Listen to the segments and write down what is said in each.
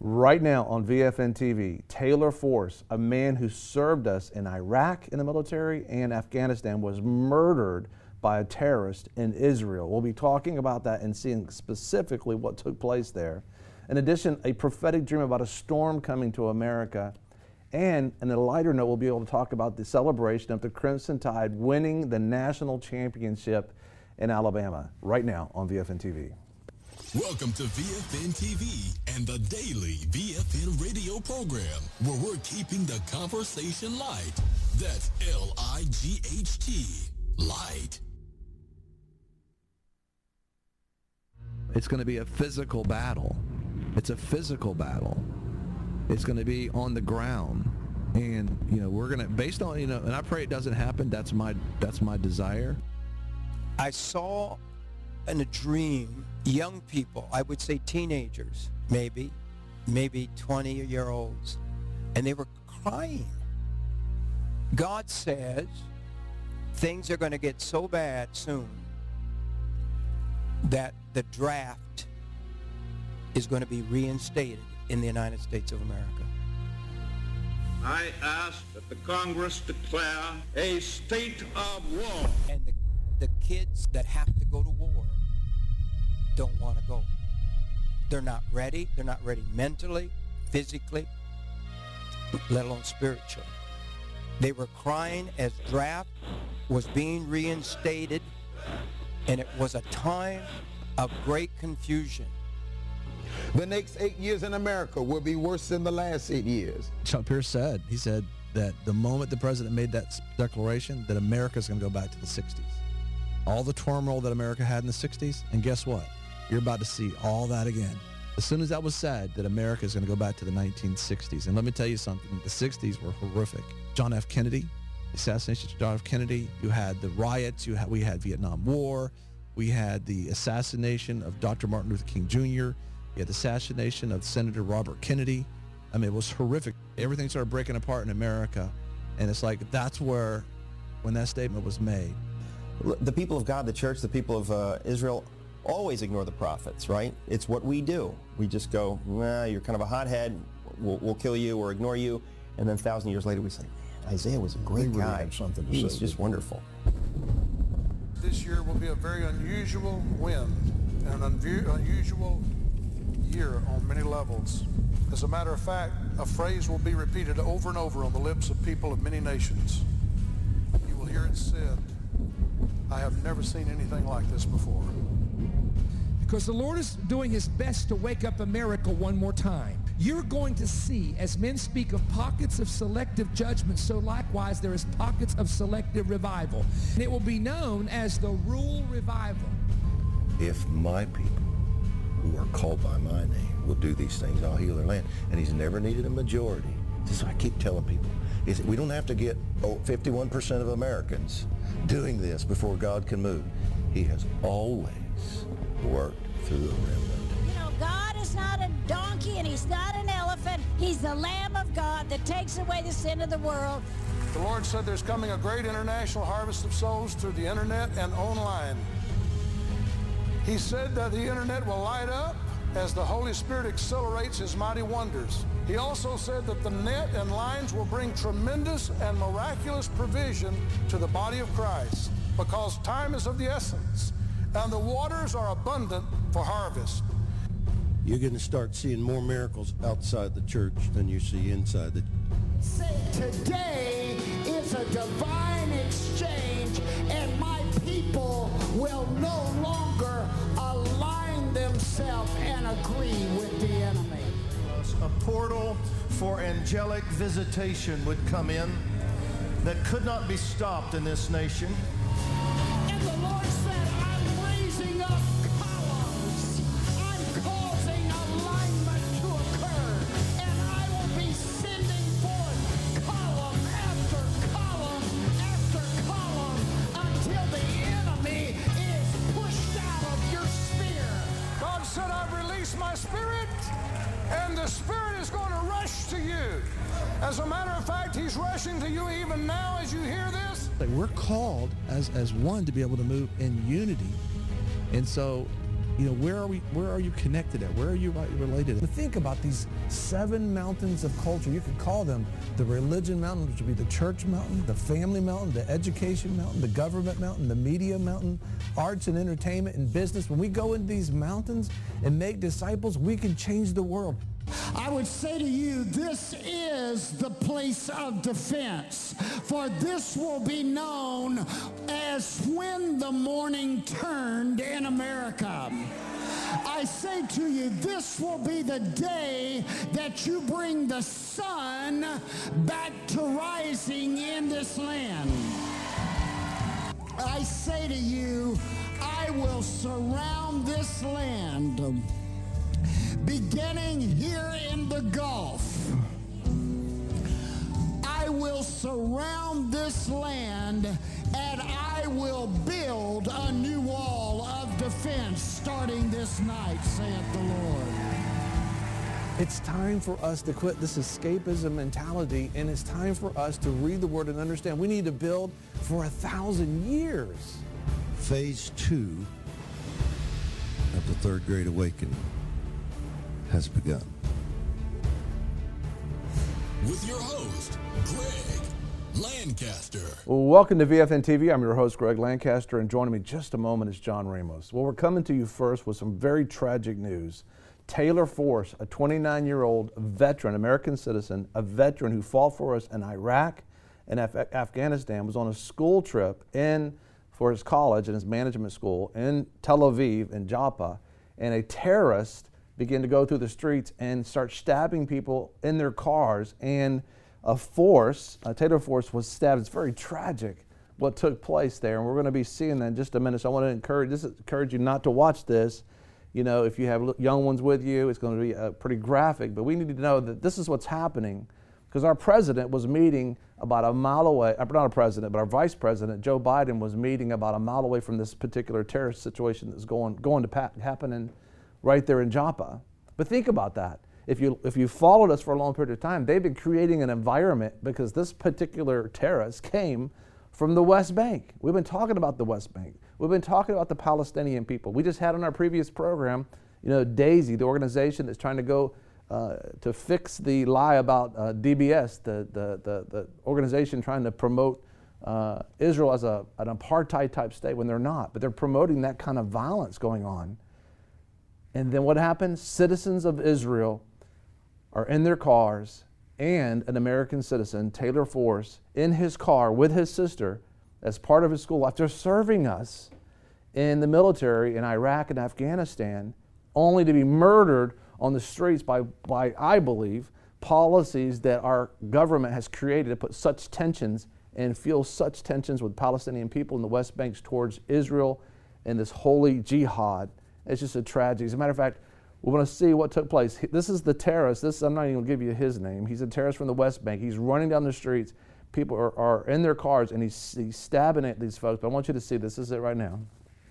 Right now on VFN TV, Taylor Force, a man who served us in Iraq in the military and Afghanistan, was murdered by a terrorist in Israel. We'll be talking about that and seeing specifically what took place there. In addition, a prophetic dream about a storm coming to America. And on a lighter note, we'll be able to talk about the celebration of the Crimson Tide winning the national championship in Alabama right now on VFN TV. Welcome to VFN TV and the daily VFN radio program, where we're keeping the conversation light. That's L-I-G-H-T, light. It's going to be a physical battle. It's a physical battle. It's going to be on the ground. And, we're going to, based on, and I pray it doesn't happen. That's my desire. I saw in a dream young people, I would say teenagers, maybe 20-year-olds, and they were crying. God says things are going to get so bad soon that the draft is going to be reinstated in the United States of America. I ask that the Congress declare a state of war. And the kids that have to go to war don't want to go. They're not ready. They're not ready mentally, physically, let alone spiritually. They were crying as draft was being reinstated, and it was a time of great confusion. The next 8 years in America will be worse than the last 8 years. Chuck Pierce said, he said that the moment the president made that declaration, that America's going to go back to the 60s. All the turmoil that America had in the 60s, and guess what? You're about to see all that again. As soon as that was said, that America is going to go back to the 1960s. And let me tell you something, the 60s were horrific. John F. Kennedy, the assassination of John F. Kennedy, you had the riots, we had Vietnam War, we had the assassination of Dr. Martin Luther King Jr., you had the assassination of Senator Robert Kennedy. I mean, it was horrific. Everything started breaking apart in America. And it's like, that's where, when that statement was made. The people of God, the church, the people of Israel, always ignore the prophets, right? It's what we do. We just go, nah, you're kind of a hothead, we'll kill you or ignore you. And then 1,000 years later we say, man, Isaiah was a great guy. He was just wonderful. This year will be a very unusual wind and an unusual year on many levels. As a matter of fact, a phrase will be repeated over and over on the lips of people of many nations. You will hear it said, I have never seen anything like this before. Because the Lord is doing his best to wake up America one more time. You're going to see, as men speak of pockets of selective judgment, so likewise there is pockets of selective revival. And it will be known as the Rule Revival. If my people who are called by my name will do these things, I'll heal their land. And he's never needed a majority. This is what I keep telling people. We don't have to get 51% of Americans doing this before God can move. He has always worked through a remnant. God is not a donkey and he's not an elephant. He's the Lamb of God that takes away the sin of the world. The Lord said there's coming a great international harvest of souls through the internet and online. He said that the internet will light up as the Holy Spirit accelerates his mighty wonders. He also said that the net and lines will bring tremendous and miraculous provision to the body of Christ, because time is of the essence and the waters are abundant for harvest. You're going to start seeing more miracles outside the church than you see inside the church. Today is a divine exchange, and my people will no longer align themselves and agree with the enemy. A portal for angelic visitation would come in that could not be stopped in this nation. And the Lord said, I'm raising up columns. I'm causing alignment to occur. And I will be sending forth column after column after column until the enemy is pushed out of your sphere. God said, I've released my spirit, and the Spirit is going to rush to you. As a matter of fact, he's rushing to you even now as you hear this. We're called as one to be able to move in unity. And so You know, where are you connected at? Where are you related? Think about these 7 mountains of culture. You could call them the religion mountain, which would be the church mountain, the family mountain, the education mountain, the government mountain, the media mountain, arts and entertainment and business. When we go into these mountains and make disciples, we can change the world. I would say to you, this is the place of defense, for this will be known as when the morning turned in America. I say to you, this will be the day that you bring the sun back to rising in this land. I say to you, I will surround this land, beginning here in the Gulf. I will surround this land, and I will build a new wall of defense starting this night, saith the Lord. It's time for us to quit this escapism mentality, and it's time for us to read the Word and understand we need to build for 1,000 years. Phase 2 of the Third Great Awakening has begun. With your host, Greg Lancaster. Well, welcome to VFN TV. I'm your host, Greg Lancaster, and joining me just a moment is John Ramos. Well, we're coming to you first with some very tragic news. Taylor Force, a 29-year-old veteran, American citizen, a veteran who fought for us in Iraq and Afghanistan, was on a school trip for his college and his management school in Tel Aviv in Joppa, and a terrorist began to go through the streets and start stabbing people in their cars, and Taylor Force was stabbed. It's very tragic what took place there, and we're going to be seeing that in just a minute. So I want to encourage you not to watch this. You know, if you have young ones with you, it's going to be pretty graphic, but we need to know that this is what's happening, because our president was meeting about a mile away, not a president, but our vice president, Joe Biden, was meeting about a mile away from this particular terrorist situation that's going to happen right there in Joppa. But think about that. If you followed us for a long period of time, they've been creating an environment, because this particular terrorist came from the West Bank. We've been talking about the West Bank. We've been talking about the Palestinian people. We just had on our previous program, DAISY, the organization that's trying to go to fix the lie about DBS, the organization trying to promote Israel as an apartheid type state when they're not, but they're promoting that kind of violence going on. And then what happens? Citizens of Israel are in their cars, and an American citizen, Taylor Force, in his car with his sister as part of his school life. They're serving us in the military in Iraq and Afghanistan, only to be murdered on the streets by I believe, policies that our government has created to put such tensions and fuel such tensions with Palestinian people in the West Bank towards Israel and this holy jihad. It's just a tragedy. As a matter of fact, we want to see what took place. This is the terrorist. I'm not even going to give you his name. He's a terrorist from the West Bank. He's running down the streets. People are in their cars, and he's stabbing at these folks. But I want you to see this. This is it right now.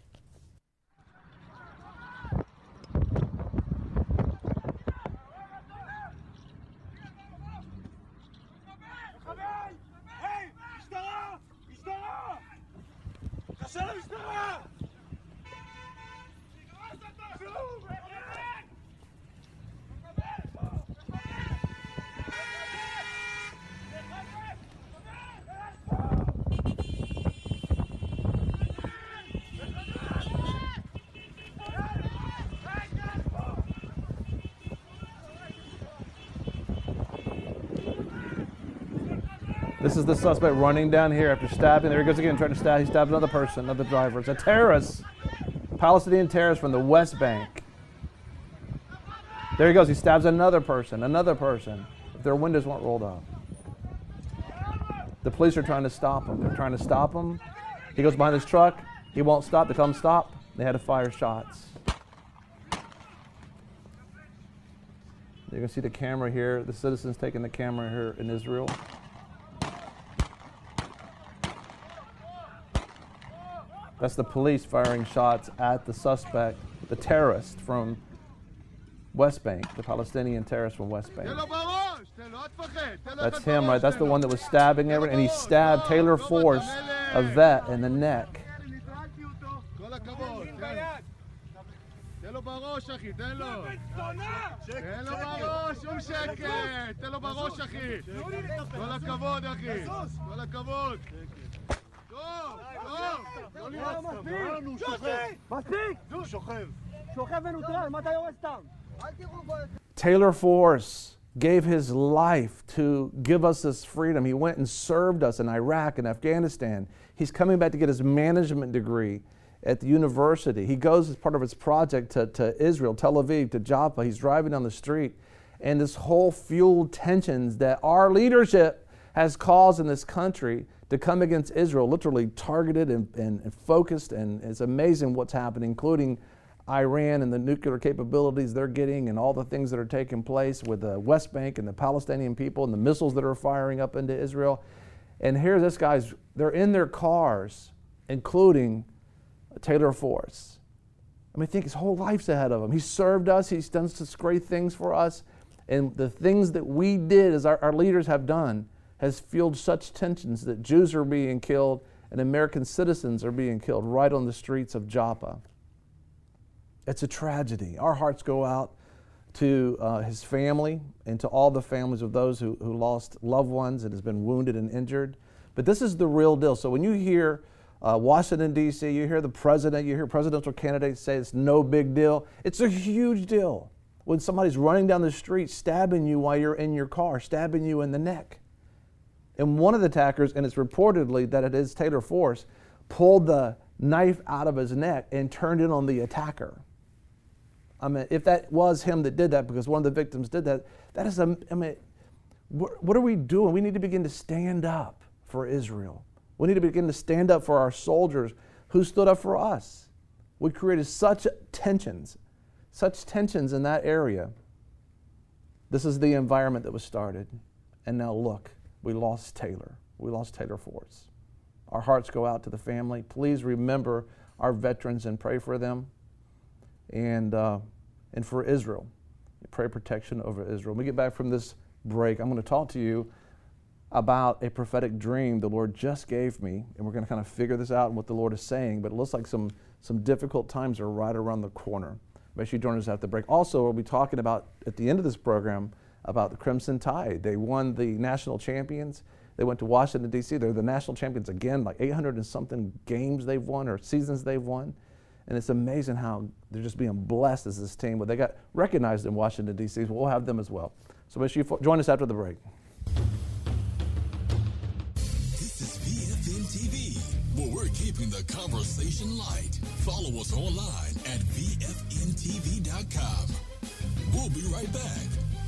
This is the suspect running down here after stabbing. There he goes again, trying to stab. He stabbed another person, another driver. It's a terrorist, Palestinian terrorist from the West Bank. There he goes. He stabs another person, if their windows weren't rolled up. The police are trying to stop him. They're trying to stop him. He goes behind his truck. He won't stop. They tell him stop. They had to fire shots. You can see the camera here. The citizens taking the camera here in Israel. That's the police firing shots at the suspect, the terrorist from West Bank, the Palestinian terrorist from West Bank. That's him, right? That's the one that was stabbing everyone, and he stabbed Taylor Force, a vet, in the neck. בראש, אחי, תן לו. תן לו בראש, שום שקט. תן לו בראש, אחי. כל הכבוד, אחי. כל הכבוד. טוב, טוב. לא מספיק! שוכב. שוכב ונוטרל, מה אתה יורס סתם? אל תראו בו. Taylor Force gave his life to give us this freedom. He went and served us in Iraq and Afghanistan. He's coming back to get his management degree at the university. He goes as part of his project to Israel, Tel Aviv, to Jaffa. He's driving down the street, and this whole fueled tensions that our leadership has caused in this country to come against Israel, literally targeted and focused, and it's amazing what's happening, including Iran and the nuclear capabilities they're getting and all the things that are taking place with the West Bank and the Palestinian people and the missiles that are firing up into Israel. And here this guy's, they're in their cars, including Taylor Force. I mean, think his whole life's ahead of him. He served us, he's done such great things for us, and the things that we did as our leaders have done has fueled such tensions that Jews are being killed and American citizens are being killed right on the streets of Jaffa. It's a tragedy. Our hearts go out to his family and to all the families of those who lost loved ones and has been wounded and injured. But this is the real deal. So when you hear Washington, D.C., you hear the president, you hear presidential candidates say it's no big deal, it's a huge deal. When somebody's running down the street stabbing you while you're in your car, stabbing you in the neck. And one of the attackers, and it's reportedly that it is Taylor Force, pulled the knife out of his neck and turned it on the attacker. I mean, if that was him that did that, because one of the victims did that, that is, I mean, what are we doing? We need to begin to stand up for Israel. We need to begin to stand up for our soldiers who stood up for us. We created such tensions in that area. This is the environment that was started. And now look, we lost Taylor. We lost Taylor Force. Our hearts go out to the family. Please remember our veterans and pray for them. And for Israel. Pray protection over Israel. When we get back from this break, I'm going to talk to you about a prophetic dream the Lord just gave me, and we're going to kind of figure this out and what the Lord is saying, but it looks like some difficult times are right around the corner. Make sure you join us at the break. Also, we'll be talking about, at the end of this program, about the Crimson Tide. They won the national champions. They went to Washington, D.C. They're the national champions again, like 800 and something games they've won or seasons they've won. And it's amazing how they're just being blessed as this team. But they got recognized in Washington, D.C., so we'll have them as well. So make sure you join us after the break. This is VFN TV, where we're keeping the conversation light. Follow us online at VFNTV.com. We'll be right back.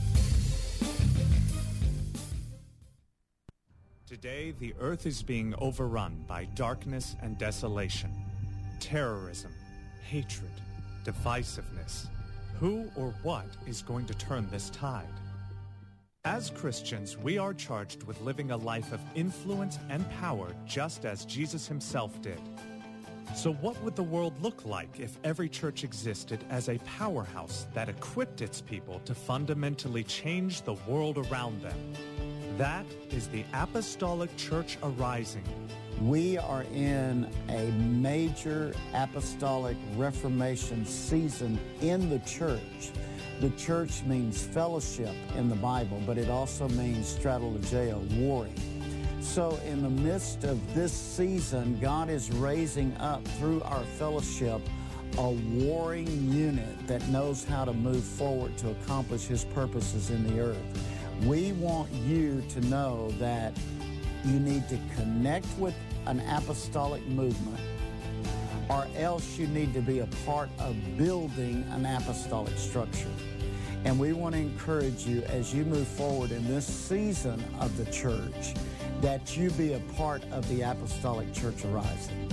Today, the earth is being overrun by darkness and desolation, terrorism, hatred, divisiveness. Who or what is going to turn this tide? As Christians, we are charged with living a life of influence and power just as Jesus himself did. So what would the world look like if every church existed as a powerhouse that equipped its people to fundamentally change the world around them? That is the Apostolic Church arising. We are in a major apostolic reformation season in the church. The church means fellowship in the Bible, but it also means strategeo, warring. So in the midst of this season, God is raising up through our fellowship a warring unit that knows how to move forward to accomplish his purposes in the earth. We want you to know that you need to connect with an apostolic movement, or else you need to be a part of building an apostolic structure. And we want to encourage you as you move forward in this season of the church that you be a part of the Apostolic Church arising.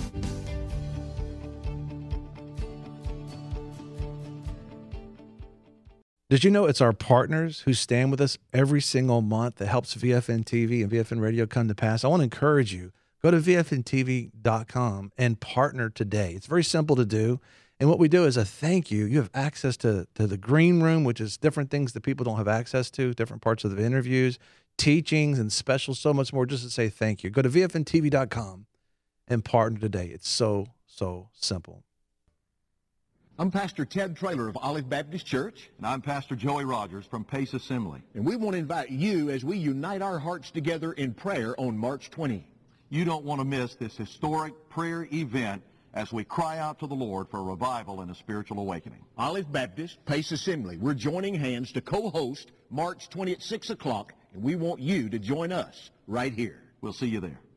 Did you know it's our partners who stand with us every single month that helps VFN TV and VFN Radio come to pass? I want to encourage you, go to VFNTV.com and partner today. It's very simple to do. And what we do is a thank you. You have access to the green room, which is different things that people don't have access to, different parts of the interviews, teachings and specials, so much more, just to say thank you. Go to VFNTV.com and partner today. It's so simple. I'm Pastor Ted Traylor of Olive Baptist Church. And I'm Pastor Joey Rogers from Pace Assembly. And we want to invite you as we unite our hearts together in prayer on March 20. You don't want to miss this historic prayer event as we cry out to the Lord for a revival and a spiritual awakening. Olive Baptist, Pace Assembly, we're joining hands to co-host March 20 at 6 o'clock, and we want you to join us right here. We'll see you there.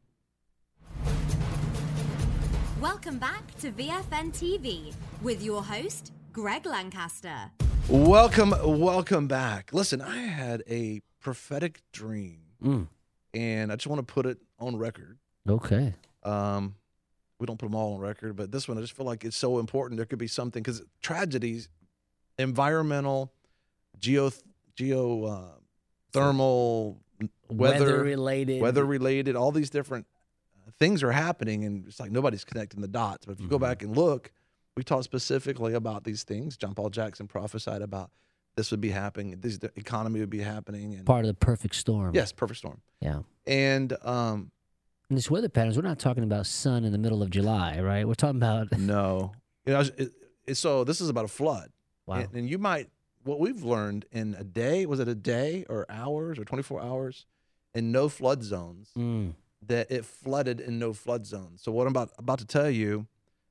Welcome back to VFN TV with your host, Greg Lancaster. Welcome back. Listen, I had a prophetic dream, and I just want to put it on record. Okay. We don't put them all on record, but this one, I just feel like it's so important. There could be something, because tragedies, environmental, geothermal, weather-related, all these different things are happening, and it's like nobody's connecting the dots. But if you go back and look, we talked specifically about these things. John Paul Jackson prophesied about this would be happening, the economy would be happening. And part of the perfect storm. Yes, perfect storm. Yeah. And this weather patterns, we're not talking about sun in the middle of July, right? We're talking about... No. So this is about a flood. Wow. And you might, what we've learned in a day, was it a day or hours or 24 hours in no flood zones, that it flooded in no flood zones. So what I'm about to tell you,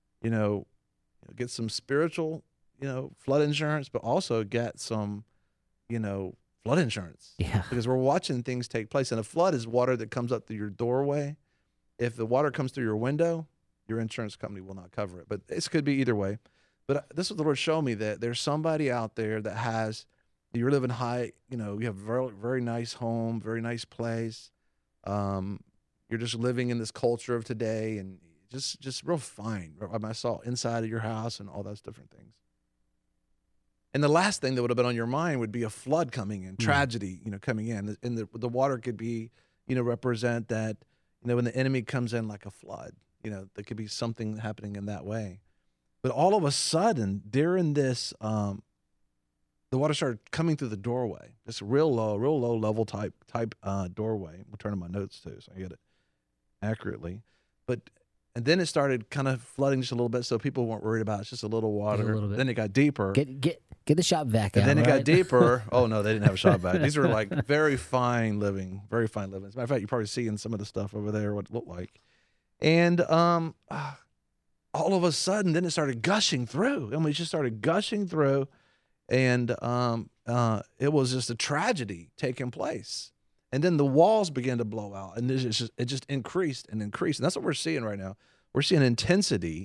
get some spiritual, flood insurance, but also get some, flood insurance. Yeah. Because we're watching things take place. And a flood is water that comes up through your doorway. If the water comes through your window, your insurance company will not cover it. But this could be either way. But this is what the Lord showed me, that there's somebody out there that you're living high, you have a very, very nice home, very nice place. You're just living in this culture of today and just real fine. I saw inside of your house and all those different things. And the last thing that would have been on your mind would be a flood coming in, tragedy, coming in. And the water could be, represent that, when the enemy comes in like a flood, there could be something happening in that way. But all of a sudden, during this, the water started coming through the doorway. This real low level type doorway. We'll turn to my notes too, so I get it accurately. And then it started kind of flooding just a little bit, so people weren't worried about it. It's just a little water. A little bit. Then it got deeper. Get the shop vac out. And then it right? got deeper. Oh no, they didn't have a shop vac. These were like very fine living. As a matter of fact, you probably see in some of the stuff over there what it looked like. And all of a sudden, then it started gushing through. It just started gushing through, and it was just a tragedy taking place. And then the walls began to blow out, and it just increased and increased. And that's what we're seeing right now. We're seeing an intensity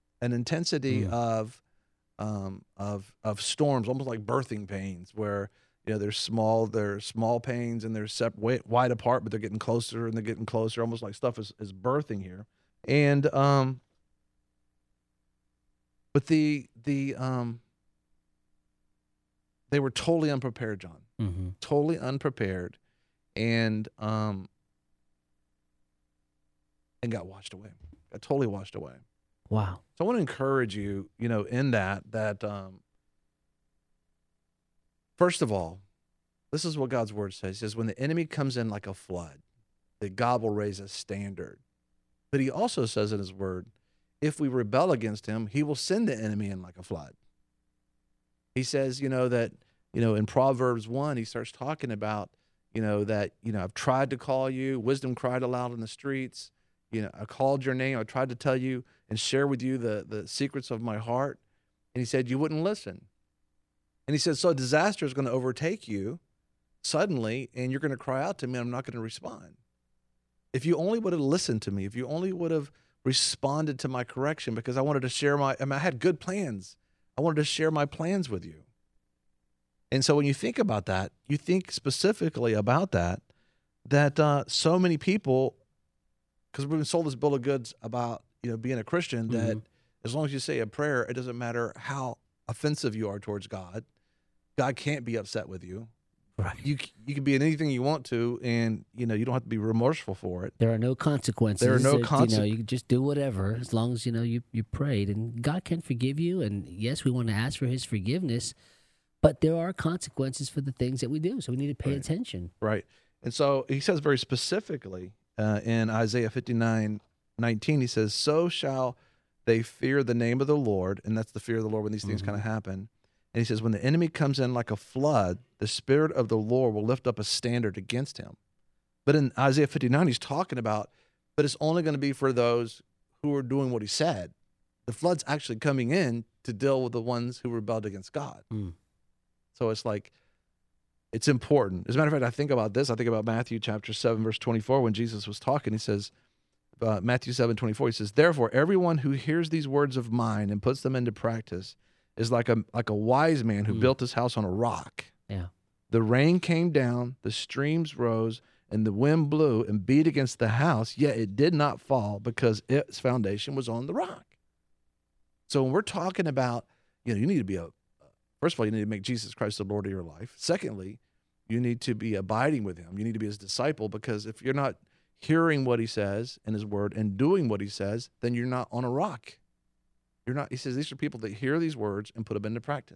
of storms, almost like birthing pains, where there's small pains and they're wide apart, but they're getting closer and they're getting closer, almost like stuff is birthing here. And but they were totally unprepared, John. Totally unprepared. And got washed away. Got totally washed away. Wow. So I want to encourage you, in that first of all, this is what God's word says. He says, when the enemy comes in like a flood, that God will raise a standard. But he also says in his word, if we rebel against him, he will send the enemy in like a flood. He says, that, in Proverbs 1, he starts talking about, that, I've tried to call you, wisdom cried aloud in the streets. I called your name. I tried to tell you and share with you the secrets of my heart. And he said, you wouldn't listen. And he said, so disaster is going to overtake you suddenly, and you're going to cry out to me, and I'm not going to respond. If you only would have listened to me, if you only would have responded to my correction, because I wanted to share I had good plans. I wanted to share my plans with you. And so when you think about that, you think specifically about that so many people, because we've been sold this bill of goods about, being a Christian, that as long as you say a prayer, it doesn't matter how offensive you are towards God. God can't be upset with you. Right. You can be in anything you want to, and you don't have to be remorseful for it. There are no consequences. There are no consequences. You can just do whatever as long as you prayed, and God can forgive you. And yes, we want to ask for His forgiveness, but there are consequences for the things that we do, so we need to pay attention. Right. And so He says very specifically in Isaiah 59:19, He says, "So shall they fear the name of the Lord, and that's the fear of the Lord when these things kind of happen. And he says, when the enemy comes in like a flood, the Spirit of the Lord will lift up a standard against him. But in Isaiah 59, he's talking about, but it's only going to be for those who are doing what he said. The flood's actually coming in to deal with the ones who rebelled against God. So it's like, it's important. As a matter of fact, I think about this. I think about Matthew chapter 7, verse 24, when Jesus was talking. He says, Matthew 7:24, he says, therefore, everyone who hears these words of mine and puts them into practice is like a wise man who built his house on a rock. Yeah. The rain came down, the streams rose, and the wind blew and beat against the house, yet it did not fall because its foundation was on the rock. So when we're talking about, you need to be first of all, you need to make Jesus Christ the Lord of your life. Secondly, you need to be abiding with him. You need to be his disciple, because if you're not hearing what he says in his word and doing what he says, then you're not on a rock. You're not. He says these are people that hear these words and put them into practice.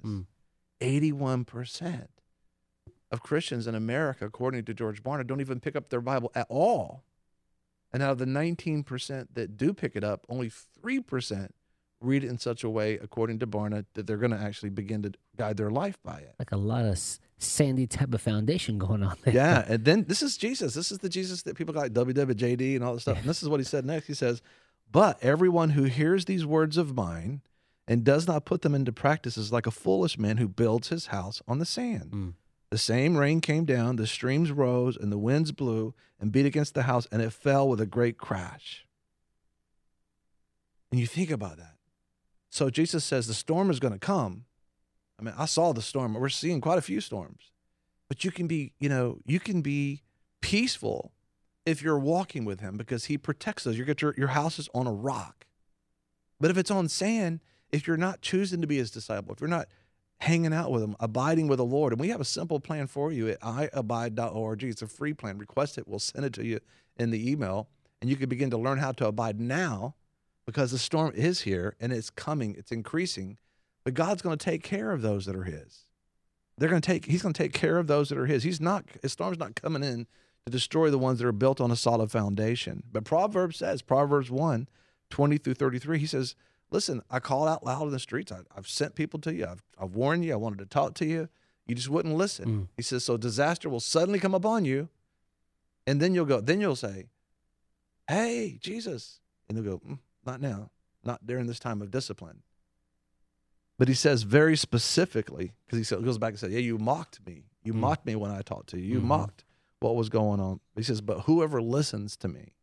81% of Christians in America, according to George Barna, don't even pick up their Bible at all. And out of the 19% that do pick it up, only 3% read it in such a way, according to Barna, that they're going to actually begin to guide their life by it. Like a lot of sandy type of foundation going on there. Yeah, and then this is Jesus. This is the Jesus that people got like WWJD and all this stuff. And this is what he said next. He says, but everyone who hears these words of mine and does not put them into practice is like a foolish man who builds his house on the sand. The same rain came down, the streams rose, and the winds blew and beat against the house, and it fell with a great crash. And you think about that. So Jesus says the storm is going to come. I mean, I saw the storm. We're seeing quite a few storms. But you can be, you can be peaceful if you're walking with him, because he protects us. Your house is on a rock. But if it's on sand, if you're not choosing to be his disciple, if you're not hanging out with him, abiding with the Lord, and we have a simple plan for you at iabide.org. It's a free plan. Request it. We'll send it to you in the email, and you can begin to learn how to abide now, because the storm is here and it's coming. It's increasing. But God's going to take care of those that are his. He's going to take care of those that are his. His storm's not coming in to destroy the ones that are built on a solid foundation. But Proverbs 1, 20 through 33, he says, listen, I called out loud in the streets. I've sent people to you. I've warned you. I wanted to talk to you. You just wouldn't listen. He says, so disaster will suddenly come upon you. And then you'll say, hey, Jesus. And they'll go, not now, not during this time of discipline. But he says very specifically, because he goes back and says, yeah, you mocked me. You mocked me when I talked to you. You mocked what was going on. He says, but whoever listens to me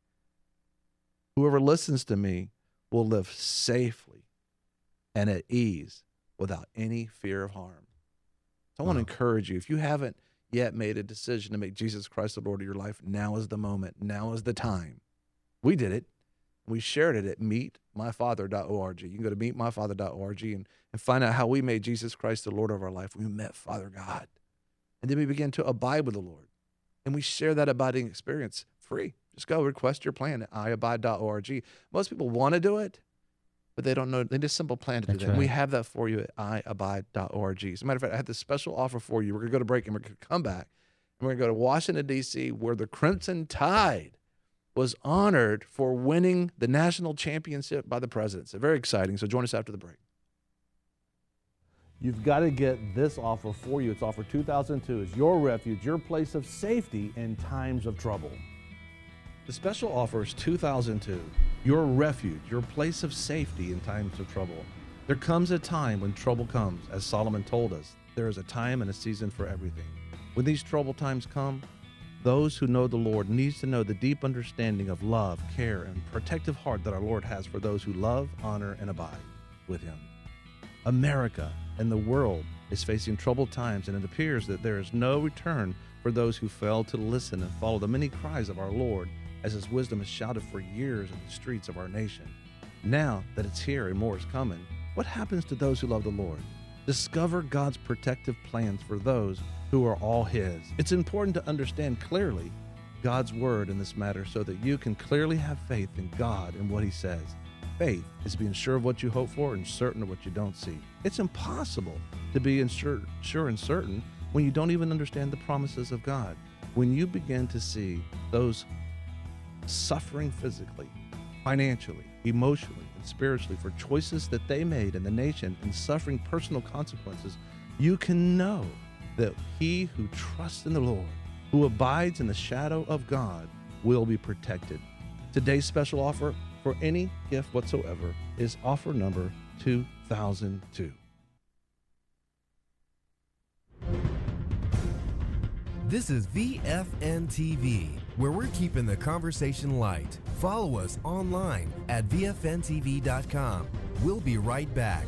will live safely and at ease without any fear of harm. So I want to encourage you, if you haven't yet made a decision to make Jesus Christ the Lord of your life, now is the moment. Now is the time. We did it. We shared it at meetmyfather.org. You can go to meetmyfather.org and find out how we made Jesus Christ the Lord of our life. We met Father God. And then we began to abide with the Lord. And we share that abiding experience free. Just go request your plan at iabide.org. Most people want to do it, but they don't know. They need a simple plan to do that. Right. And we have that for you at iabide.org. As a matter of fact, I have this special offer for you. We're going to go to break and we're going to come back. And we're going to go to Washington, D.C., where the Crimson Tide was honored for winning the national championship by the president. So very exciting. So join us after the break. You've got to get this offer for you. It's offer 2002. It's your refuge, your place of safety in times of trouble. The special offer is 2002. Your refuge, your place of safety in times of trouble. There comes a time when trouble comes. As Solomon told us, there is a time and a season for everything. When these troubled times come, those who know the Lord needs to know the deep understanding of love, care, and protective heart that our Lord has for those who love, honor, and abide with him. America and the world is facing troubled times, and it appears that there is no return for those who fail to listen and follow the many cries of our Lord as his wisdom is shouted for years in the streets of our nation. Now that it's here and more is coming, what happens to those who love the Lord? Discover God's protective plans for those who are all his. It's important to understand clearly God's word in this matter so that you can clearly have faith in God and what he says. Faith is being sure of what you hope for and certain of what you don't see. It's impossible to be sure and certain when you don't even understand the promises of God. When you begin to see those suffering physically, financially, emotionally and spiritually for choices that they made in the nation and suffering personal consequences, you can know that he who trusts in the Lord, who abides in the shadow of God, will be protected. Today's special offer for any gift whatsoever is offer number 2002. This is VFN TV, where we're keeping the conversation light. Follow us online at VFNTV.com. We'll be right back.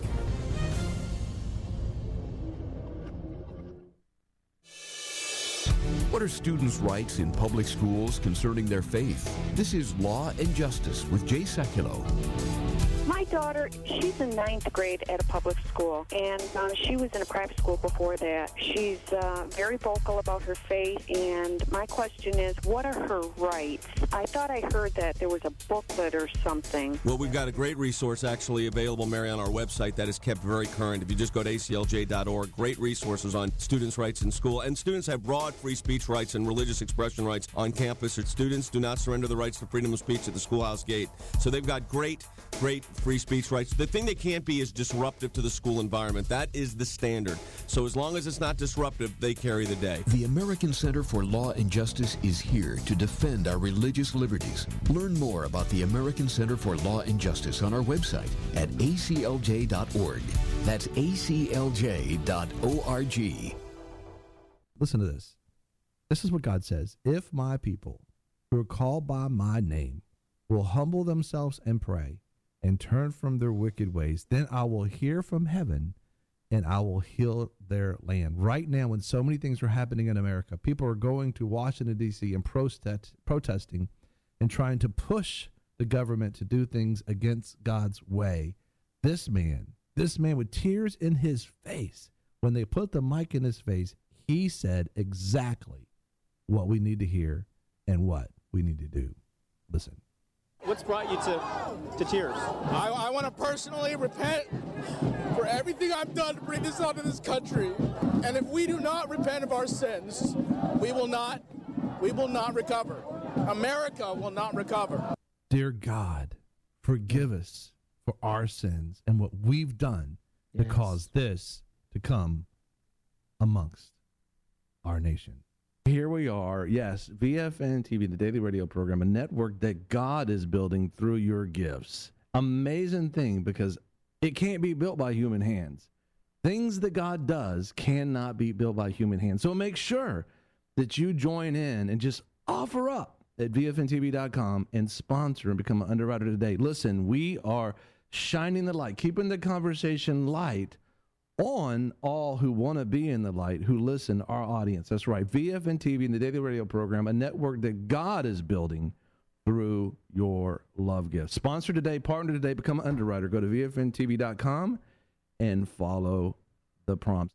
What are students' rights in public schools concerning their faith? This is Law and Justice with Jay Sekulow. My daughter, she's in 9th grade at a public school, and she was in a private school before that. She's very vocal about her faith, and my question is, what are her rights? I thought I heard that there was a booklet or something. Well, we've got a great resource actually available, Mary, on our website that is kept very current. If you just go to aclj.org, great resources on students' rights in school. And students have broad free speech rights and religious expression rights on campus. Students do not surrender the rights to freedom of speech at the schoolhouse gate. So they've got great free speech rights. The thing they can't be is disruptive to the school environment. That is the standard. So as long as it's not disruptive, they carry the day. The American Center for Law and Justice is here to defend our religious liberties. Learn more about the American Center for Law and Justice on our website at aclj.org. That's aclj.org. Listen to this. This is what God says. If my people who are called by my name will humble themselves and pray and turn from their wicked ways, then I will hear from heaven and I will heal their land. Right now, when so many things are happening in America, people are going to Washington, D.C. and protesting and trying to push the government to do things against God's way. This man with tears in his face, when they put the mic in his face, he said exactly what we need to hear and what we need to do. Listen. What's brought you to tears? I want to personally repent for everything I've done to bring this onto this country. And if we do not repent of our sins, we will not recover. America will not recover. Dear God, forgive us for our sins and what we've done to cause this to come amongst our nation. Here we are, yes, VFN TV, the daily radio program, a network that God is building through your gifts. Amazing thing, because it can't be built by human hands. Things that God does cannot be built by human hands. So make sure that you join in and just offer up at VFNTV.com and sponsor and become an underwriter today. Listen, we are shining the light, keeping the conversation light on all who want to be in the light, who listen, our audience. That's right. VFN TV and the daily radio program, a network that God is building through your love gift. Sponsor today, partner today, become an underwriter. Go to VFNTV.com and follow the prompts.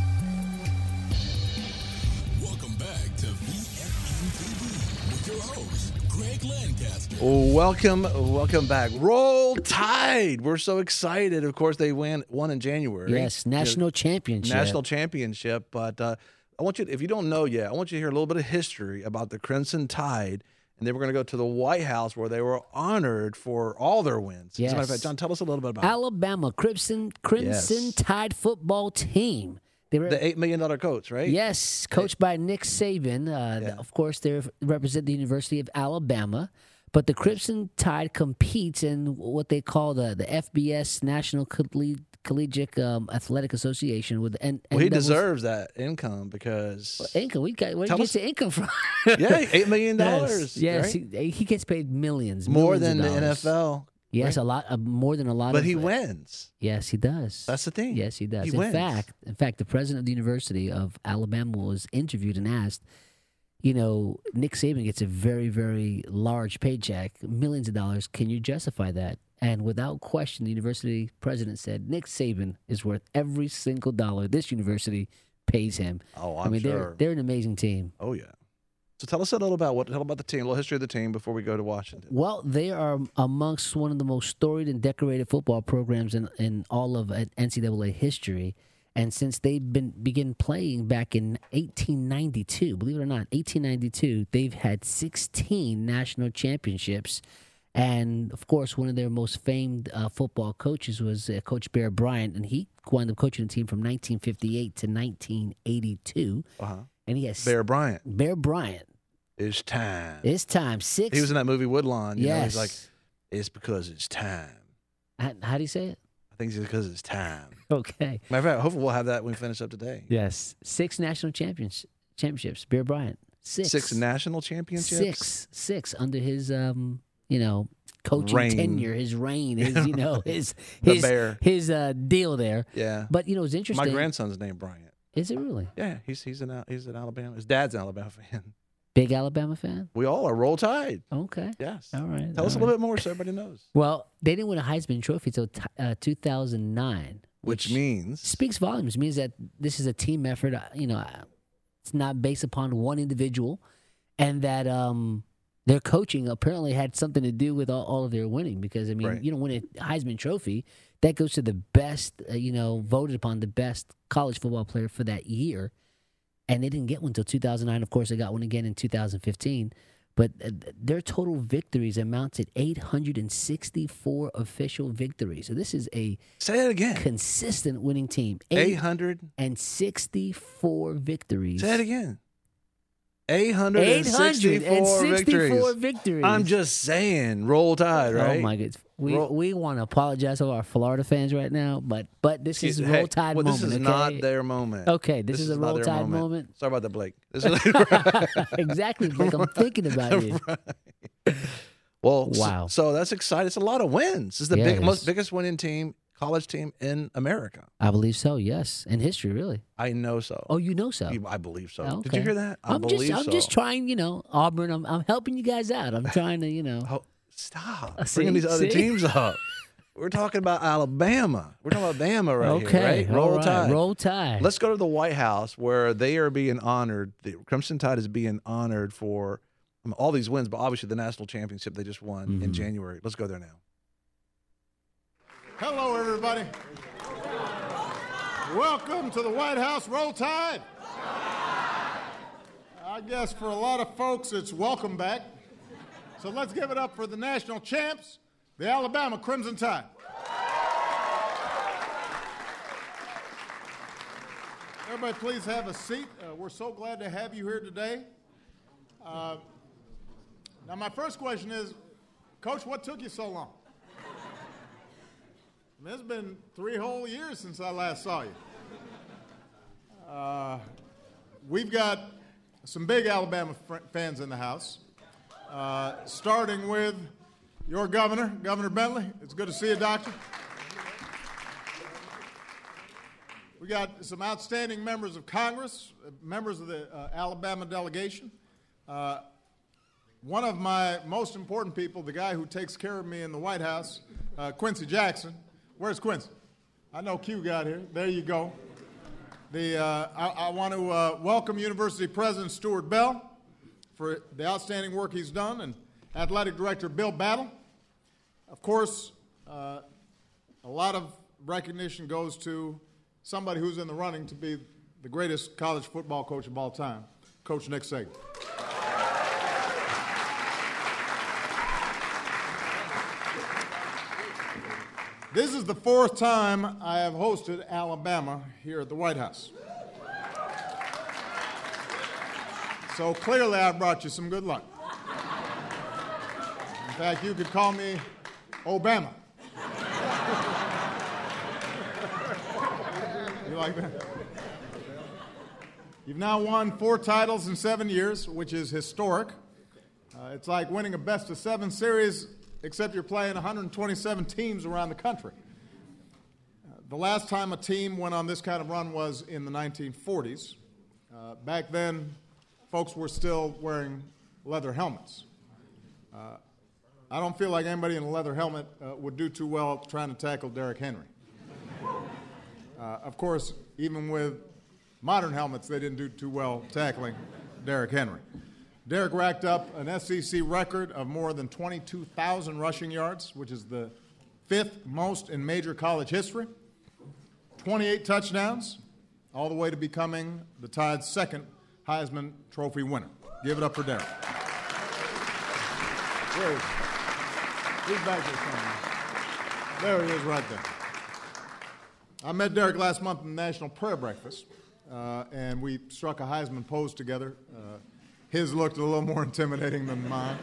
Welcome back to VFN TV with your host, Greg Lancaster. Welcome back. Roll Tide. We're so excited. Of course, they won in January. Yes, national championship. But I want you, if you don't know yet, I want you to hear a little bit of history about the Crimson Tide. And then we're going to go to the White House where they were honored for all their wins. Yes. As a matter of fact, John, tell us a little bit about Alabama Crimson Tide football team. They were the $8 million coach, right? Yes, coached by Nick Saban. Of course, they represent the University of Alabama. But the Crimson Tide competes in what they call the FBS, National Collegiate Athletic Association. Well, he deserves that income because... income? Where do you get the income from? $8 million. Yes, right? he gets paid millions. More than the NFL. Yes, right? More than a lot. But he wins. Yes, he does. That's the thing. Yes, he does. He wins. In fact, the president of the University of Alabama was interviewed and asked, Nick Saban gets a very, very large paycheck, millions of dollars. Can you justify that? And without question, the university president said, Nick Saban is worth every single dollar this university pays him. Oh, I'm sure. They're an amazing team. Oh, yeah. So tell us a little about the team, a little history of the team before we go to Washington. Well, they are amongst one of the most storied and decorated football programs in all of NCAA history. And since they began playing back in 1892, believe it or not, 1892, they've had 16 national championships. And, of course, one of their most famed football coaches was Coach Bear Bryant, and he wound up coaching the team from 1958 to 1982. And he has Bear Bryant. Bear Bryant. It's time. It's time. He was in that movie Woodlawn. You know, Yes. he's like, it's because it's time. How do you say it? I think it's because it's time. Okay. Matter of fact, hopefully we'll have that when we finish up today. Yes. 6 national championships. Bear Bryant. 6. 6 national championships? Six under his, coaching Reign. tenure, his reign, his, his The Bear. his deal there. Yeah. But, it's interesting. My grandson's named Bryant. Is it really? Yeah, he's an Alabama. His dad's an Alabama fan. Big Alabama fan? We all are. Roll Tide. Okay. Yes. All right. Tell us a little bit more so everybody knows. Well, they didn't win a Heisman Trophy until 2009. Which means? Speaks volumes. It means that this is a team effort. It's not based upon one individual. And that their coaching apparently had something to do with all of their winning. Because, Right. you don't win a Heisman Trophy. That goes to the best, voted upon the best college football player for that year. And they didn't get one until 2009. Of course, they got one again in 2015. But their total victories amounted 864 official victories. So this is a Say that again. consistent winning team. 864 victories. Say it again. 864 victories. I'm just saying, Roll Tide, right? Oh my goodness, we want to apologize to our Florida fans right now, but this is a Roll Tide moment. This is not their moment. Okay, this is a not Roll their Tide moment. Sorry about that, Blake. This is Exactly, Blake. I'm thinking about you. Right. Well, wow. So that's exciting. It's a lot of wins. It's the biggest winning team, college team in America. I believe so. Yes, in history, really. I know so. Oh, you know so. I believe so. Okay. Did you hear that? I'm just trying. Auburn. I'm helping you guys out. I'm trying to. Oh, stop bringing these other teams up. We're talking about Alabama. We're talking about Bama right here, right? Roll Tide. Roll Tide. Let's go to the White House where they are being honored. The Crimson Tide is being honored for all these wins, but obviously the national championship they just won in January. Let's go there now. Hello, everybody. Welcome to the White House. Roll Tide. I guess for a lot of folks, it's welcome back. So let's give it up for the national champs, the Alabama Crimson Tide. Everybody, please have a seat. We're so glad to have you here today. Now, my first question is, Coach, what took you so long? I mean, it's been 3 whole years since I last saw you. We've got some big Alabama fans in the house, starting with your governor, Governor Bentley. It's good to see you, Doctor. We got some outstanding members of Congress, members of the Alabama delegation. One of my most important people, the guy who takes care of me in the White House, Quincy Jackson. Where's Quincy? I know Q got here. There you go. I want to welcome University President Stuart Bell for the outstanding work he's done, and Athletic Director Bill Battle. Of course, a lot of recognition goes to somebody who's in the running to be the greatest college football coach of all time, Coach Nick Saban. This is the 4th time I have hosted Alabama here at the White House. So clearly I brought you some good luck. In fact, you could call me Obama. You like that? You've now won 4 titles in 7 years, which is historic. It's like winning a best-of-7 series, except you're playing 127 teams around the country. The last time a team went on this kind of run was in the 1940s. Back then, folks were still wearing leather helmets. I don't feel like anybody in a leather helmet would do too well trying to tackle Derrick Henry. Of course, even with modern helmets, they didn't do too well tackling Derrick Henry. Derrick racked up an SEC record of more than 22,000 rushing yards, which is the 5th most in major college history, 28 touchdowns, all the way to becoming the Tide's 2nd Heisman Trophy winner. Give it up for Derrick. He's back there somewhere. There he is right there. I met Derek last month in the National Prayer Breakfast, and we struck a Heisman pose together. His looked a little more intimidating than mine.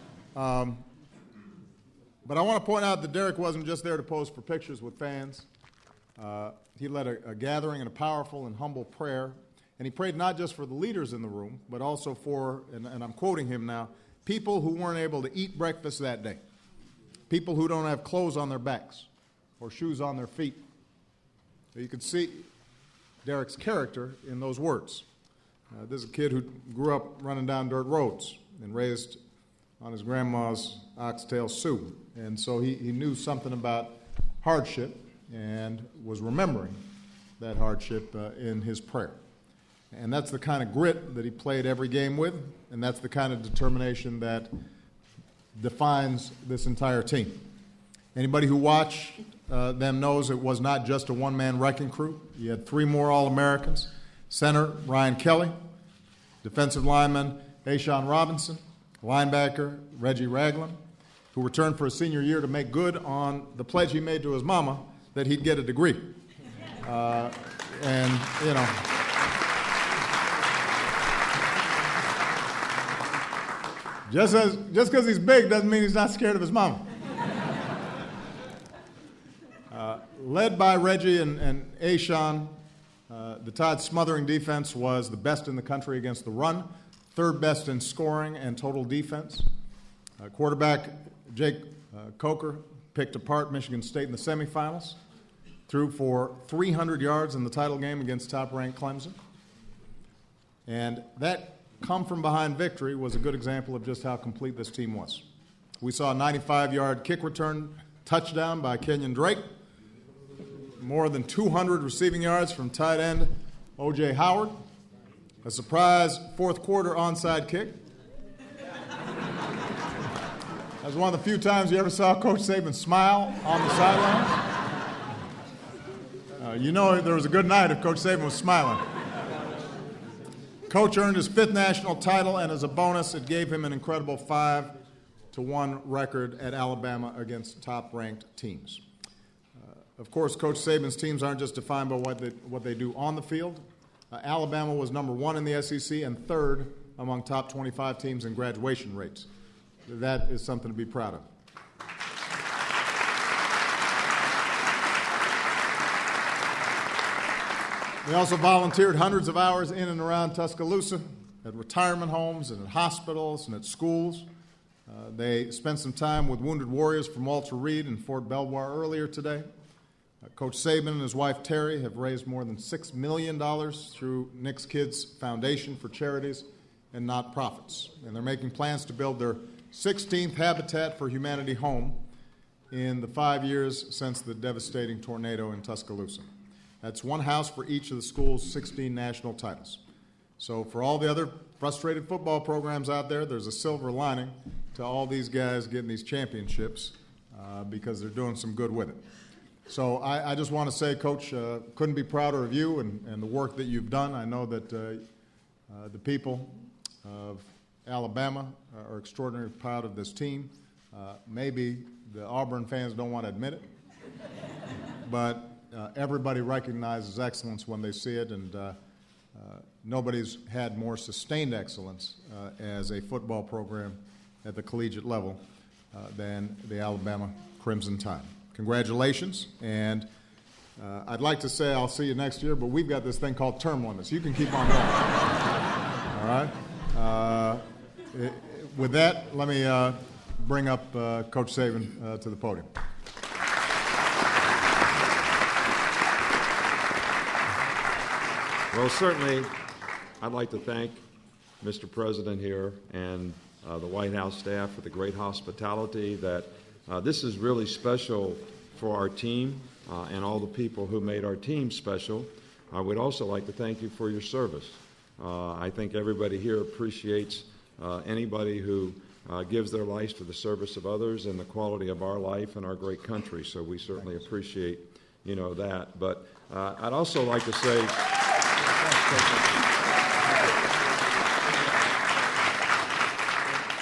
But I want to point out that Derek wasn't just there to pose for pictures with fans. He led a gathering in a powerful and humble prayer, and he prayed not just for the leaders in the room, but also for, and I'm quoting him now, people who weren't able to eat breakfast that day, people who don't have clothes on their backs or shoes on their feet. You could see Derek's character in those words. This is a kid who grew up running down dirt roads and raised on his grandma's oxtail soup. And so he knew something about hardship and was remembering that hardship in his prayer. And that's the kind of grit that he played every game with, and that's the kind of determination that defines this entire team. Anybody who watched them knows it was not just a one-man wrecking crew. You had 3 more All-Americans: center Ryan Kelly, defensive lineman Ashawn Robinson, linebacker Reggie Ragland, who returned for his senior year to make good on the pledge he made to his mama that he'd get a degree. And, you know, just because he's big doesn't mean he's not scared of his mama. Led by Reggie and Ashawn, the Tide smothering defense was the best in the country against the run, 3rd best in scoring and total defense. Quarterback Jake Coker picked apart Michigan State in the semifinals, threw for 300 yards in the title game against top-ranked Clemson. And that come-from-behind victory was a good example of just how complete this team was. We saw a 95-yard kick return touchdown by Kenyon Drake, more than 200 receiving yards from tight end O.J. Howard, a surprise 4th quarter onside kick. That was one of the few times you ever saw Coach Saban smile on the sideline. You know there was a good night if Coach Saban was smiling. Coach earned his 5th national title, and as a bonus, it gave him an incredible 5-1 record at Alabama against top-ranked teams. Of course, Coach Saban's teams aren't just defined by what they do on the field. Alabama was number 1 in the SEC and 3rd among top 25 teams in graduation rates. That is something to be proud of. They also volunteered hundreds of hours in and around Tuscaloosa at retirement homes and at hospitals and at schools. They spent some time with wounded warriors from Walter Reed and Fort Belvoir earlier today. Coach Saban and his wife Terry have raised more than $6 million through Nick's Kids Foundation for charities and nonprofits. And they're making plans to build their 16th Habitat for Humanity home in the 5 years since the devastating tornado in Tuscaloosa. That's one house for each of the school's 16 national titles. So for all the other frustrated football programs out there, there's a silver lining to all these guys getting these championships because they're doing some good with it. So I just want to say, Coach, couldn't be prouder of you and the work that you've done. I know that the people of Alabama are extraordinarily proud of this team. Maybe the Auburn fans don't want to admit it, but everybody recognizes excellence when they see it, and nobody's had more sustained excellence as a football program at the collegiate level than the Alabama Crimson Tide. Congratulations, and I'd like to say I'll see you next year, but we've got this thing called term limits. You can keep on going. All right? With that, let me bring up Coach Saban to the podium. Well, certainly, I'd like to thank Mr. President here and the White House staff for the great hospitality. That this is really special for our team and all the people who made our team special. I would also like to thank you for your service. I think everybody here appreciates anybody who gives their lives to the service of others and the quality of our life and our great country. So we certainly appreciate, that. But I'd also like to say,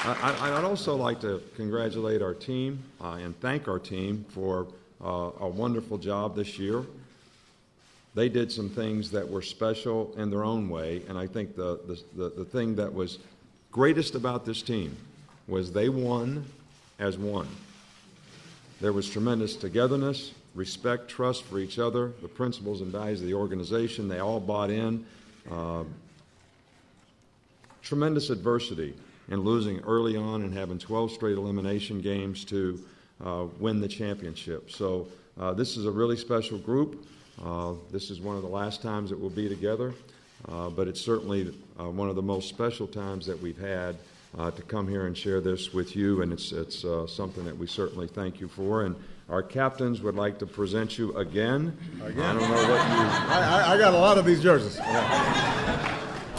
I'd also like to congratulate our team and thank our team for a wonderful job this year. They did some things that were special in their own way, and I think the thing that was greatest about this team was they won as one. There was tremendous togetherness, respect, trust for each other, the principles and values of the organization. They all bought in. Tremendous adversity in losing early on and having 12 straight elimination games to win the championship. So this is a really special group. This is one of the last times that we'll be together, but it's certainly one of the most special times that we've had to come here and share this with you, and it's something that we certainly thank you for. And our captains would like to present you again. I don't know what you... I got a lot of these jerseys. Yeah.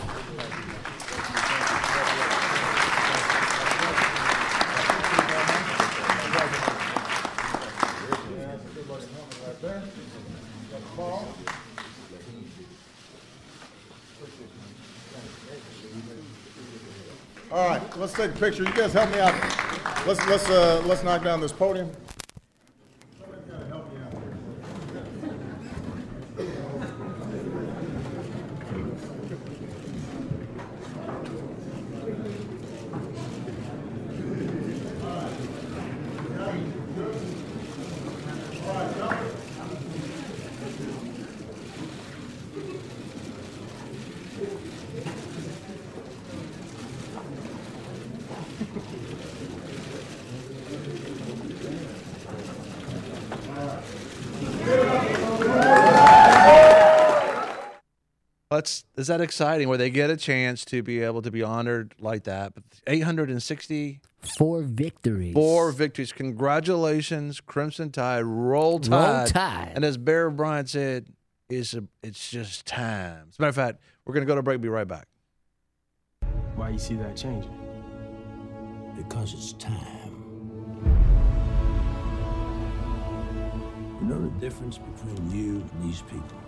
All right, let's take a picture. You guys help me out. Let's knock down this podium. Is that exciting where they get a chance to be able to be honored like that? But 864 victories. 4 victories. Congratulations, Crimson Tide. Roll Tide. Roll Tide. And as Bear Bryant said, it's just time. As a matter of fact, we're going to go to break. Be right back. Why you see that changing? Because it's time. You know the difference between you and these people?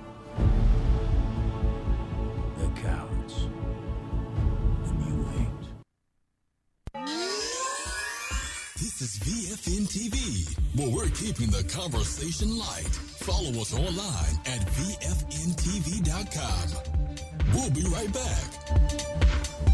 They're cowards, and you ain't. This is VFN TV, where we're keeping the conversation light. Follow us online at VFNTV.com. We'll be right back.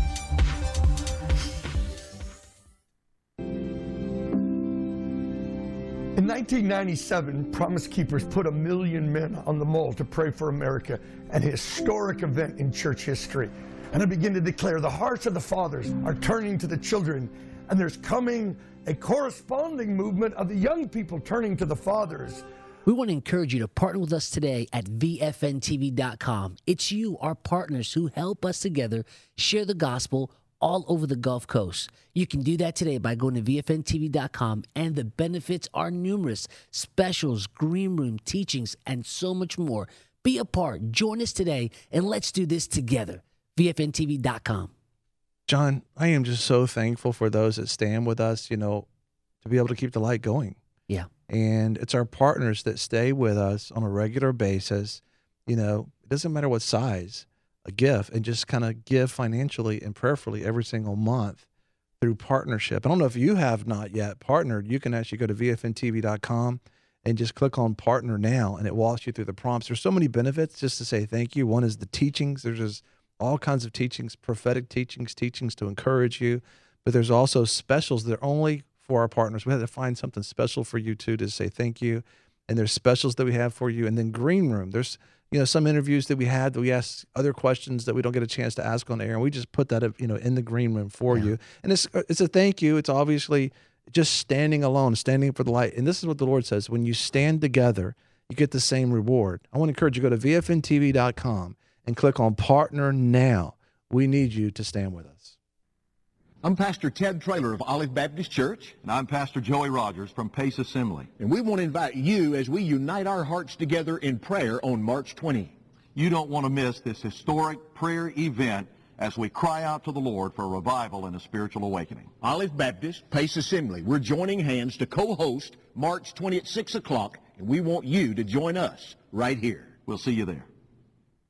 In 1997, Promise Keepers put 1 million men on the Mall to pray for America, an historic event in church history. And I begin to declare the hearts of the fathers are turning to the children, and there's coming a corresponding movement of the young people turning to the fathers. We want to encourage you to partner with us today at VFNTV.com. It's you, our partners, who help us together share the gospel all over the Gulf Coast. You can do that today by going to VFNTV.com, and the benefits are numerous. Specials, green room, teachings, and so much more. Be a part. Join us today, and let's do this together. VFNTV.com. John, I am just so thankful for those that stand with us, to be able to keep the light going. Yeah. And it's our partners that stay with us on a regular basis. It doesn't matter what size. A gift, and just kind of give financially and prayerfully every single month through partnership. I don't know if you have not yet partnered. You can actually go to VFNTV.com and just click on Partner Now, and it walks you through the prompts. There's so many benefits just to say thank you. One is the teachings. There's just all kinds of teachings, prophetic teachings to encourage you. But there's also specials that are only for our partners. We had to find something special for you, too, to say thank you. And there's specials that we have for you. And then Green Room. There's some interviews that we had that we ask other questions that we don't get a chance to ask on air, and we just put that, in the green room for you. And it's a thank you. It's obviously just standing alone, standing for the light. And this is what the Lord says: when you stand together, you get the same reward. I want to encourage you to go to VFNTV.com and click on Partner Now. We need you to stand with us. I'm Pastor Ted Traylor of Olive Baptist Church. And I'm Pastor Joey Rogers from Pace Assembly. And we want to invite you as we unite our hearts together in prayer on March 20. You don't want to miss this historic prayer event as we cry out to the Lord for a revival and a spiritual awakening. Olive Baptist, Pace Assembly, we're joining hands to co-host March 20 at 6 o'clock, and we want you to join us right here. We'll see you there.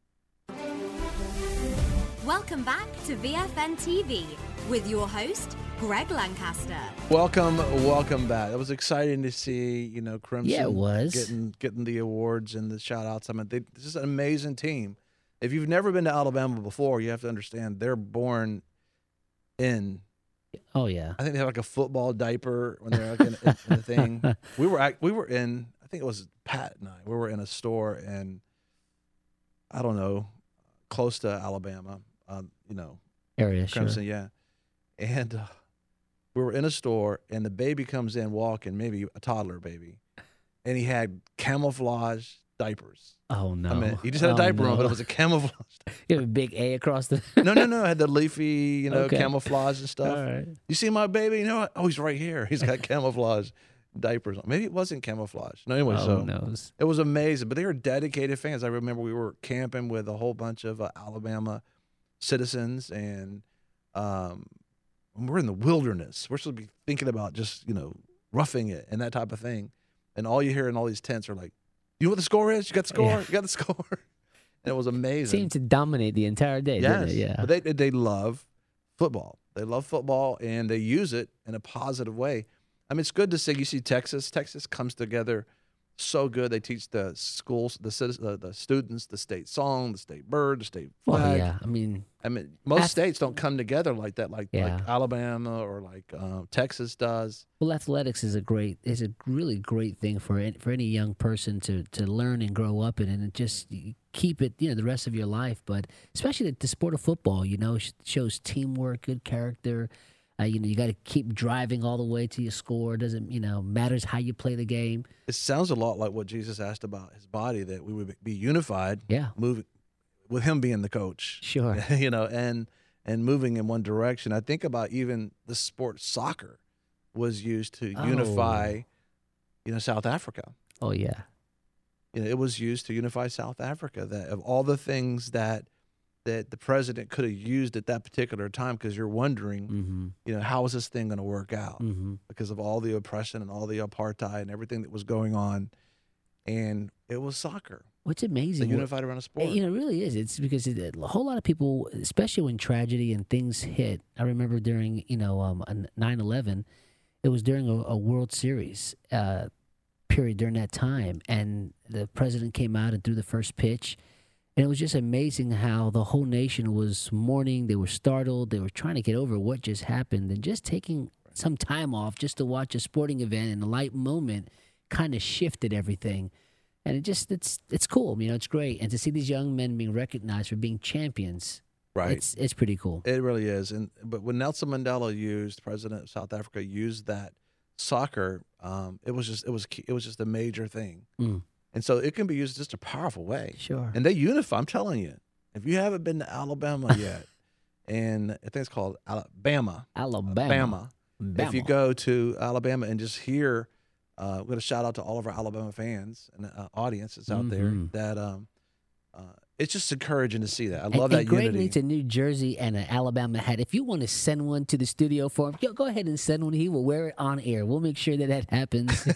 Welcome back to VFN TV with your host, Greg Lancaster. Welcome back. It was exciting to see, Crimson Yeah, it was. getting the awards and the shout-outs. I mean, this is an amazing team. If you've never been to Alabama before, you have to understand they're born in. Oh yeah. I think they have like a football diaper when they're like in the thing. We were in. I think it was Pat and I. We were in a store in, I don't know, close to Alabama. Area, Crimson, sure. yeah. And we were in a store, and the baby comes in walking, maybe a toddler baby, and he had camouflage diapers. Oh no! I mean, he just had a diaper on, but it was a camouflage. You have a big A across the. No. I had the leafy, Okay. camouflage and stuff. All right. You see my baby? What? Oh, he's right here. He's got camouflage diapers on. Maybe it wasn't camouflage. No, anyway, Oh, so knows. it was amazing. But they were dedicated fans. I remember we were camping with a whole bunch of Alabama citizens, and we're in the wilderness. We're supposed to be thinking about just, roughing it and that type of thing. And all you hear in all these tents are like, you know what the score is? You got the score? Yeah. You got the score? And it was amazing. Seemed to dominate the entire day, Yes. didn't it? Yeah. But they love football. They love football, and they use it in a positive way. I mean, it's good to see. You see Texas. Texas comes together so good. They teach the schools, the students, the state song, the state bird, the state flag. Well, yeah. I mean, most states don't come together like that, like Yeah. Alabama or like Texas does. well, athletics is a really great thing for any young person to learn and grow up in, and just keep it, the rest of your life. But especially the sport of football, shows teamwork, good character. You got to keep driving all the way to your score. Doesn't matters how you play the game. It sounds a lot like what Jesus asked about his body, that we would be unified. Yeah. Moving with him being the coach. Sure. And moving in one direction. I think about even the sport soccer was used to unify, South Africa. Oh yeah. It was used to unify South Africa. That of all the things that the president could have used at that particular time, because you're wondering, how is this thing going to work out because of all the oppression and all the apartheid and everything that was going on. And it was soccer. What's amazing? They unified around a sport. It really is. It's because a whole lot of people, especially when tragedy and things hit. I remember during 9/11, it was during a World Series period during that time, and the president came out and threw the first pitch. And it was just amazing how the whole nation was mourning. They were startled. They were trying to get over what just happened. And just taking some time off just to watch a sporting event in a light moment kind of shifted everything. And it's cool. It's great. And to see these young men being recognized for being champions, Right. It's pretty cool. It really is. But when Nelson Mandela president of South Africa, used that soccer, it was just a major thing. Mm. And so it can be used just a powerful way. Sure. And they unify. I'm telling you, if you haven't been to Alabama yet, and I think it's called Alabama. If you go to Alabama and just hear, we're going to shout out to all of our Alabama fans and audience that's out there, that it's just encouraging to see that. I love that Greg unity. needs a New Jersey and an Alabama hat. If you want to send one to the studio for him, go ahead and send one. He will wear it on air. We'll make sure that happens.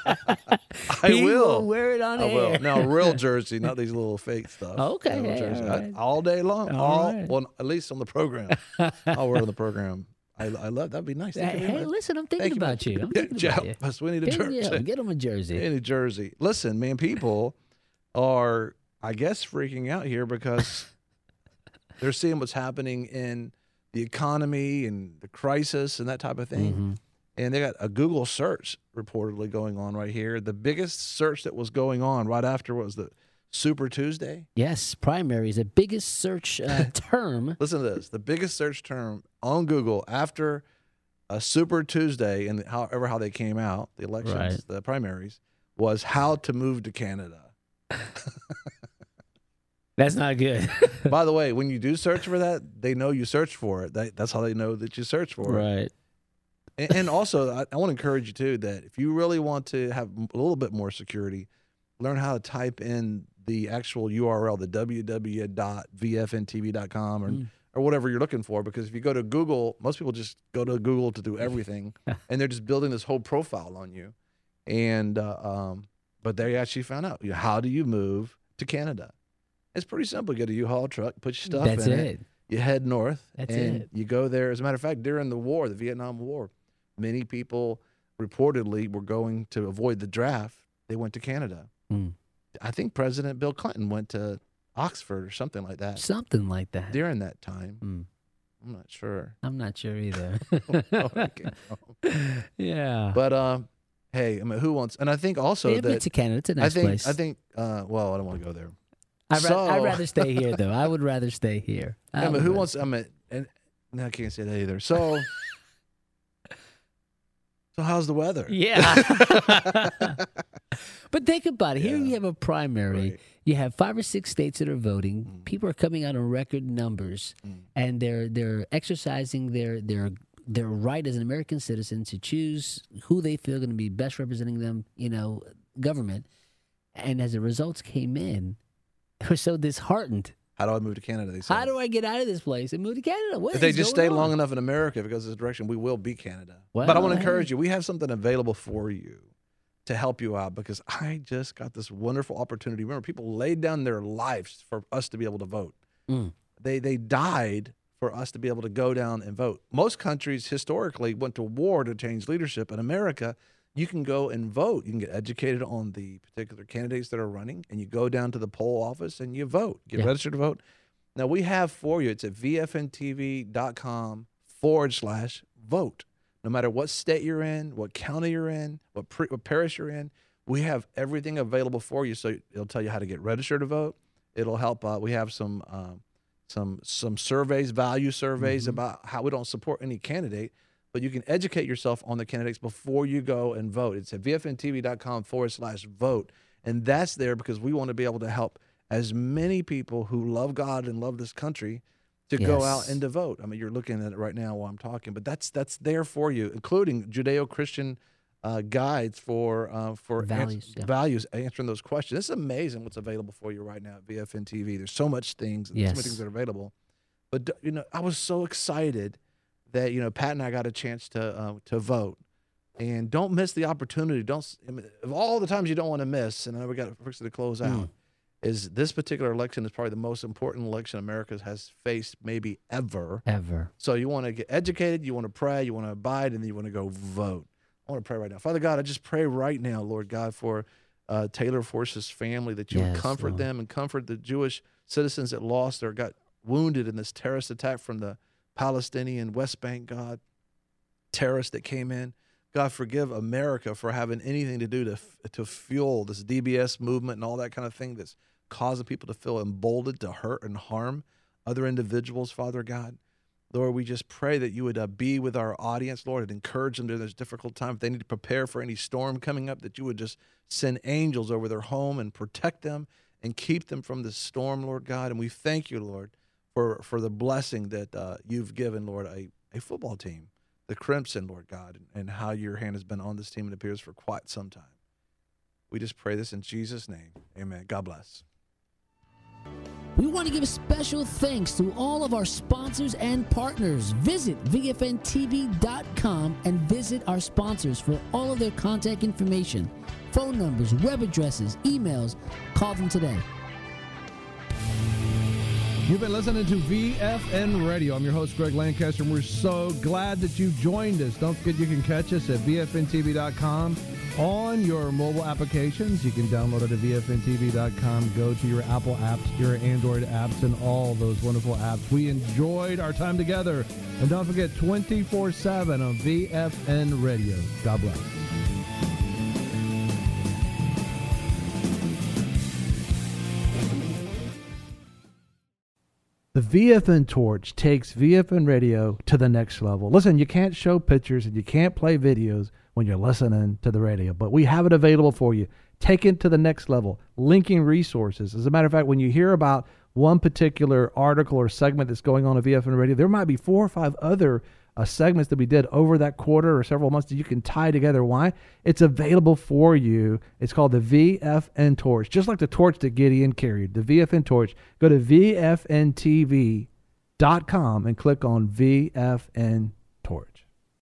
I will wear it on I air. will. Now, real jersey, not these little fake stuff. Okay, Real hey, jersey. all right. All day long. All right. Well, at least on the program. I'll wear on the program. I love that'd be nice. Thank you very Hey, much. listen, I'm thinking Thank you, about man. you. I'm Yeah, thinking about you. Jeff, we need a jersey. Get him a jersey. Any jersey. Listen, man, people are, I guess, freaking out here because they're seeing what's happening in the economy and the crisis and that type of thing. Mm-hmm. And they got a Google search reportedly going on right here. The biggest search that was going on right after was the Super Tuesday. Yes, primary is the biggest search term. Listen to this. The biggest search term on Google after a Super Tuesday and how they came out, the elections, Right. the primaries, was how to move to Canada. That's not good. By the way, when you do search for that, they know you searched for it. That's how they know that you searched for it. Right. And also, I want to encourage you, too, that if you really want to have a little bit more security, learn how to type in the actual URL, the www.vfntv.com or whatever you're looking for. Because if you go to Google, most people just go to Google to do everything, and they're just building this whole profile on you. And but they actually found out, how do you move to Canada? It's pretty simple. Get a U-Haul truck, put your stuff That's in it. You head north, That's and it. you go there. As a matter of fact, during the war, the Vietnam War, many people reportedly were going to avoid the draft. They went to Canada. Mm. I think President Bill Clinton went to Oxford or something like that. Something like that. During that time. Mm. I'm not sure. I'm not sure either. Okay. Yeah. But hey, I mean, who wants? And I think also Yeah, I've been that to Canada. It's a nice place. I think. Well, I don't want to go there. I'd rather stay here, though. I would rather stay here. Yeah, but who wants? I mean, and no, I can't say that either. So, how's the weather? Yeah. But think about it. Here you have a primary. Right. You have 5 or 6 states that are voting. People are coming out in record numbers, and they're exercising their right as an American citizen to choose who they feel going to be best representing them, government. And as the results came in, we're so disheartened. How do I move to Canada? They say. How do I get out of this place and move to Canada? What if they is just going stay on? long enough in America, if it goes this direction, we will be Canada. Well, but I want to encourage you. We have something available for you to help you out, because I just got this wonderful opportunity. Remember, people laid down their lives for us to be able to vote. Mm. They died for us to be able to go down and vote. Most countries historically went to war to change leadership. In America, you can go and vote. You can get educated on the particular candidates that are running, and you go down to the poll office and you vote. Get registered to vote. Now, we have for you, it's at vfntv.com/vote. No matter what state you're in, what county you're in, what parish you're in, we have everything available for you. So it'll tell you how to get registered to vote. It'll help. We have some surveys, value surveys about how we don't support any candidate, but you can educate yourself on the candidates before you go and vote. It's at vfntv.com/vote. And that's there because we want to be able to help as many people who love God and love this country to go out and to vote. I mean, you're looking at it right now while I'm talking, but that's there for you, including Judeo-Christian guides for values, answering those questions. It's amazing what's available for you right now at VFN TV. There's so much things, so many things that are available. But I was so excited that Pat and I got a chance to vote, and don't miss the opportunity. Of all the times you don't want to miss, and I know we got to close out. Is this particular election is probably the most important election America has faced maybe ever. So you want to get educated, you want to pray, you want to abide, and then you want to go vote. I want to pray right now. Father God, I just pray right now, Lord God, for Taylor Force's family, that you would comfort them and comfort the Jewish citizens that lost or got wounded in this terrorist attack from the Palestinian West Bank, God. Terrorists that came in. God, forgive America for having anything to do to fuel this DBS movement and all that kind of thing that's causing people to feel emboldened to hurt and harm other individuals, Father God. Lord, we just pray that you would be with our audience, Lord, and encourage them during this difficult time. If they need to prepare for any storm coming up, that you would just send angels over their home and protect them and keep them from this storm, Lord God. And we thank you, Lord, for the blessing that you've given, Lord, a football team, the Crimson, Lord God, and how your hand has been on this team, it appears, for quite some time. We just pray this in Jesus' name. Amen. God bless. We want to give a special thanks to all of our sponsors and partners. Visit VFNTV.com and visit our sponsors for all of their contact information, phone numbers, web addresses, emails. Call them today. You've been listening to VFN Radio. I'm your host, Greg Lancaster, and we're so glad that you joined us. Don't forget you can catch us at VFNTV.com on your mobile applications. You can download it at VFNTV.com. Go to your Apple apps, your Android apps, and all those wonderful apps. We enjoyed our time together. And don't forget, 24/7 on VFN Radio. God bless. The VFN Torch takes VFN Radio to the next level. Listen, you can't show pictures and you can't play videos when you're listening to the radio, but we have it available for you. Take it to the next level, linking resources. As a matter of fact, when you hear about one particular article or segment that's going on at VFN Radio, there might be 4 or 5 other segments that we did over that quarter or several months that you can tie together. Why? It's available for you. It's called the VFN Torch, just like the torch that Gideon carried, the VFN Torch. Go to VFNTV.com and click on VFN